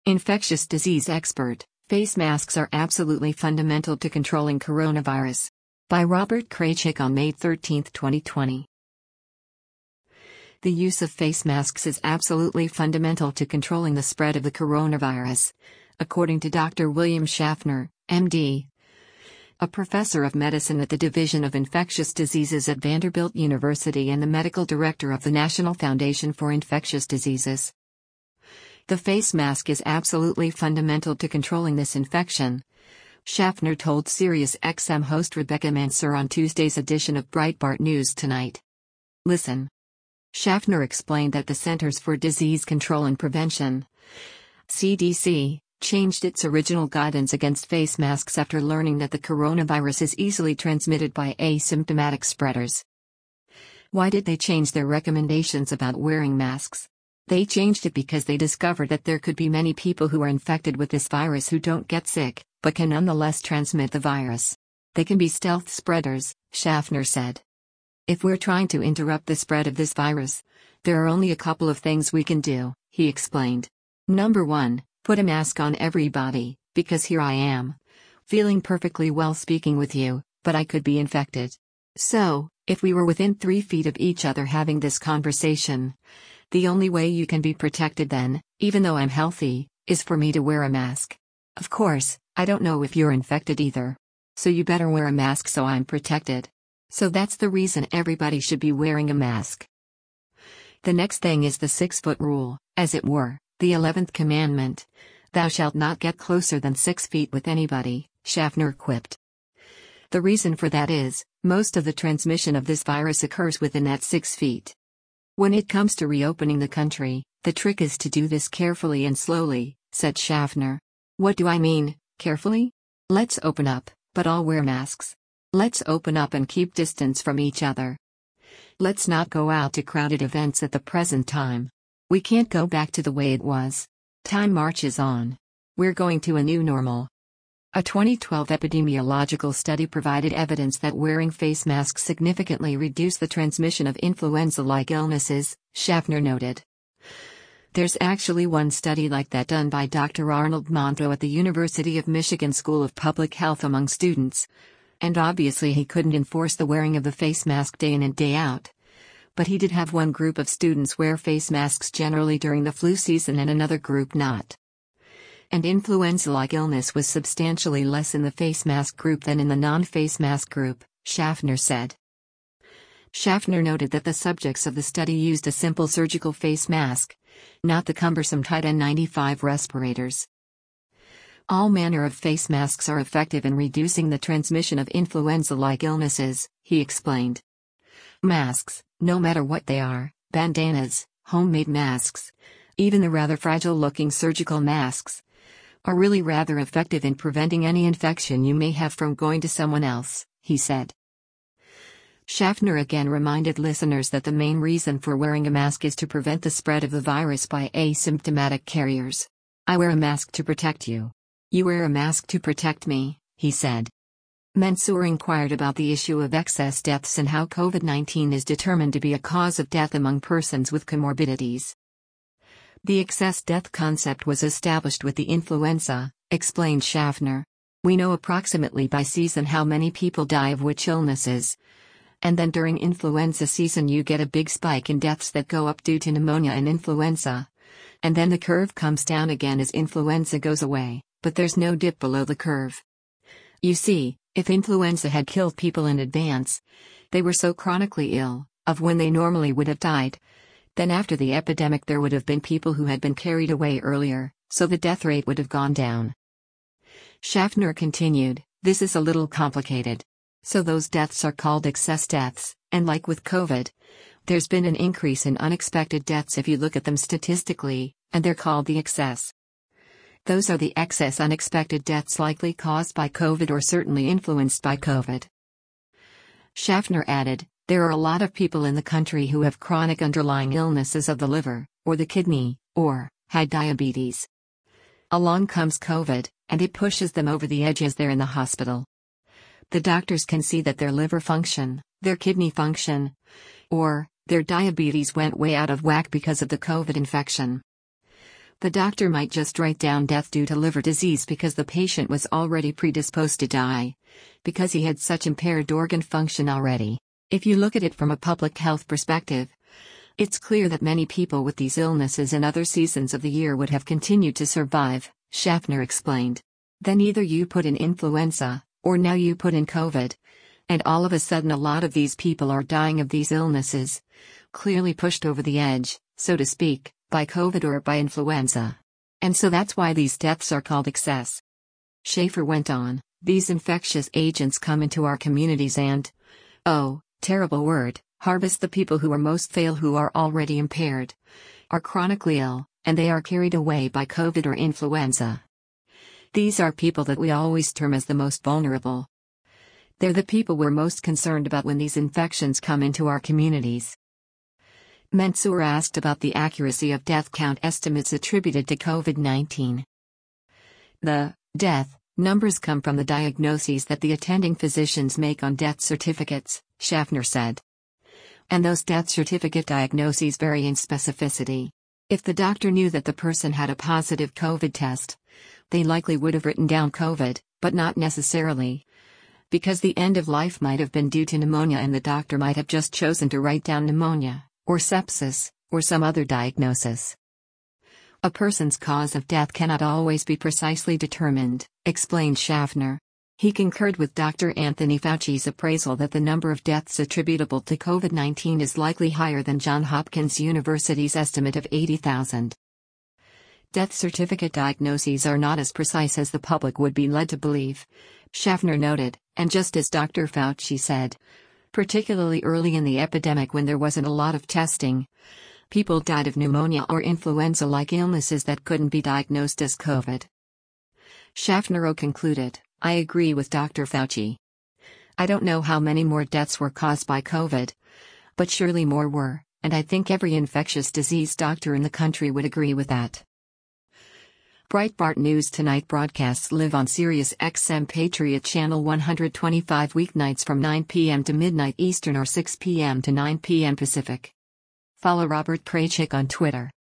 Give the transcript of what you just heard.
Infectious disease expert, face masks are absolutely fundamental to controlling coronavirus. By Robert Kraychik on May 13, 2020. The use of face masks is absolutely fundamental to controlling the spread of the coronavirus, according to Dr. William Schaffner, MD, a professor of medicine at the Division of Infectious Diseases at Vanderbilt University and the medical director of the National Foundation for Infectious Diseases. The face mask is absolutely fundamental to controlling this infection, Schaffner told SiriusXM host Rebecca Mansour on Tuesday's edition of Breitbart News Tonight. Listen. Schaffner explained that the Centers for Disease Control and Prevention, CDC, changed its original guidance against face masks after learning that the coronavirus is easily transmitted by asymptomatic spreaders. Why did they change their recommendations about wearing masks? They changed it because they discovered that there could be many people who are infected with this virus who don't get sick, but can nonetheless transmit the virus. They can be stealth spreaders, Schaffner said. If we're trying to interrupt the spread of this virus, there are only a couple of things we can do, he explained. Number 1, put a mask on everybody, because here I am, feeling perfectly well speaking with you, but I could be infected. So, if we were within 3 feet of each other having this conversation, the only way you can be protected then, even though I'm healthy, is for me to wear a mask. Of course, I don't know if you're infected either. So you better wear a mask so I'm protected. So that's the reason everybody should be wearing a mask. The next thing is the 6-foot rule, as it were, the 11th commandment. Thou shalt not get closer than 6 feet with anybody, Schaffner quipped. The reason for that is, most of the transmission of this virus occurs within that 6 feet. When it comes to reopening the country, the trick is to do this carefully and slowly, said Schaffner. What do I mean, carefully? Let's open up, but all wear masks. Let's open up and keep distance from each other. Let's not go out to crowded events at the present time. We can't go back to the way it was. Time marches on. We're going to a new normal. A 2012 epidemiological study provided evidence that wearing face masks significantly reduced the transmission of influenza-like illnesses, Schaffner noted. There's actually one study like that done by Dr. Arnold Monro at the University of Michigan School of Public Health among students. And obviously he couldn't enforce the wearing of the face mask day in and day out. But he did have one group of students wear face masks generally during the flu season and another group not. And influenza-like illness was substantially less in the face mask group than in the non-face mask group, Schaffner said. Schaffner noted that the subjects of the study used a simple surgical face mask, not the cumbersome tight N95 respirators. All manner of face masks are effective in reducing the transmission of influenza-like illnesses, he explained. Masks, no matter what they are, bandanas, homemade masks, even the rather fragile-looking surgical masks, are really rather effective in preventing any infection you may have from going to someone else, he said. Schaffner again reminded listeners that the main reason for wearing a mask is to prevent the spread of the virus by asymptomatic carriers. I wear a mask to protect you. You wear a mask to protect me, he said. Mansour inquired about the issue of excess deaths and how COVID-19 is determined to be a cause of death among persons with comorbidities. The excess death concept was established with the influenza, explained Schaffner. We know approximately by season how many people die of which illnesses. And then during influenza season you get a big spike in deaths that go up due to pneumonia and influenza. And then the curve comes down again as influenza goes away, but there's no dip below the curve. You see, if influenza had killed people in advance, they were so chronically ill, of when they normally would have died, then after the epidemic there would have been people who had been carried away earlier, so the death rate would have gone down. Schaffner continued, this is a little complicated. So those deaths are called excess deaths, and like with COVID, there's been an increase in unexpected deaths if you look at them statistically, and they're called the excess. Those are the excess unexpected deaths likely caused by COVID or certainly influenced by COVID. Schaffner added, there are a lot of people in the country who have chronic underlying illnesses of the liver, or the kidney, or high diabetes. Along comes COVID, and it pushes them over the edge as they're in the hospital. The doctors can see that their liver function, their kidney function, or their diabetes went way out of whack because of the COVID infection. The doctor might just write down death due to liver disease because the patient was already predisposed to die, because he had such impaired organ function already. If you look at it from a public health perspective, it's clear that many people with these illnesses in other seasons of the year would have continued to survive, Schaffner explained. Then either you put in influenza, or now you put in COVID. And all of a sudden a lot of these people are dying of these illnesses, clearly pushed over the edge, so to speak, by COVID or by influenza. And so that's why these deaths are called excess. Schaeffer went on, these infectious agents come into our communities and, oh, terrible word, harvest the people who are most frail, who are already impaired, are chronically ill, and they are carried away by COVID or influenza. These are people that we always term as the most vulnerable. They're the people we're most concerned about when these infections come into our communities. Mansour asked about the accuracy of death count estimates attributed to COVID-19. The death numbers come from the diagnoses that the attending physicians make on death certificates, Schaffner said. And those death certificate diagnoses vary in specificity. If the doctor knew that the person had a positive COVID test, they likely would have written down COVID, but not necessarily. Because the end of life might have been due to pneumonia and the doctor might have just chosen to write down pneumonia, or sepsis, or some other diagnosis. A person's cause of death cannot always be precisely determined, explained Schaffner. He concurred with Dr. Anthony Fauci's appraisal that the number of deaths attributable to COVID-19 is likely higher than Johns Hopkins University's estimate of 80,000. Death certificate diagnoses are not as precise as the public would be led to believe, Schaffner noted, and just as Dr. Fauci said, particularly early in the epidemic when there wasn't a lot of testing, people died of pneumonia or influenza-like illnesses that couldn't be diagnosed as COVID. Schaffner concluded, I agree with Dr. Fauci. I don't know how many more deaths were caused by COVID, but surely more were, and I think every infectious disease doctor in the country would agree with that. Breitbart News Tonight broadcasts live on Sirius XM Patriot Channel 125 weeknights from 9 p.m. to midnight Eastern or 6 p.m. to 9 p.m. Pacific. Follow Robert Kraychik on Twitter.